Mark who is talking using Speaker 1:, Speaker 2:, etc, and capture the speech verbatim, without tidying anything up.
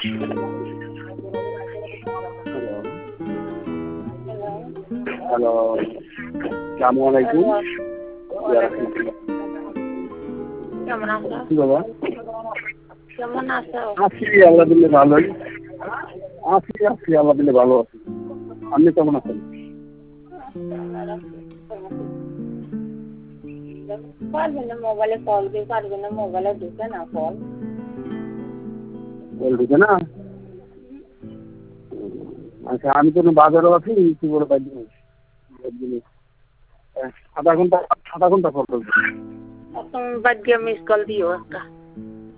Speaker 1: Hello, আসসালামু আলাইকুম।
Speaker 2: কেমন আছো?
Speaker 1: কি বাবা?
Speaker 2: কেমন আছো?
Speaker 1: আছি আল্লাহ দিলে ভালোই। আছি আছি আল্লাহ দিলে ভালো আছি। আপনি কেমন আছেন?
Speaker 2: পারবে না মোবাইলে কল দিয়ে পারবে না, মোবাইলে ঢুকে না কল।
Speaker 1: কল ঢুকে না? আচ্ছা, আমি তো বাজারও আছি, কি করে পাই আধা ঘন্টা আধা ঘন্টা পর করবো।
Speaker 2: এখন বাদ দিয়ে মিস কল দিও একটা।